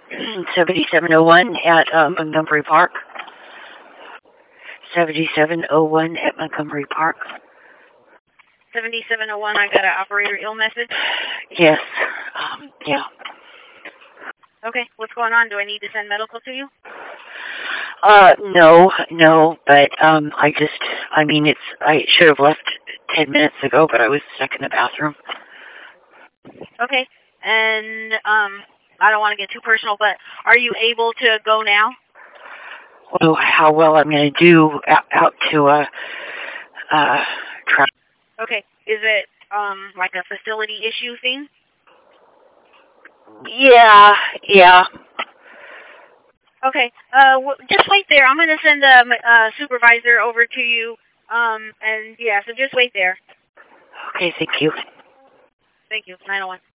7701 at Montgomery Park. 7701 at Montgomery Park. 7701, I got an operator ill message. Yes. Yeah. Okay, what's going on? Do I need to send medical to you? No, but I should have left 10 minutes ago, but I was stuck in the bathroom. Okay, and I don't want to get too personal, but are you able to go now? Well, how well I'm going to do out to try. Okay, is it like a facility issue thing? Yeah. Okay, just wait there. I'm going to send a supervisor over to you, and yeah, so just wait there. Okay, thank you. Thank you, 901.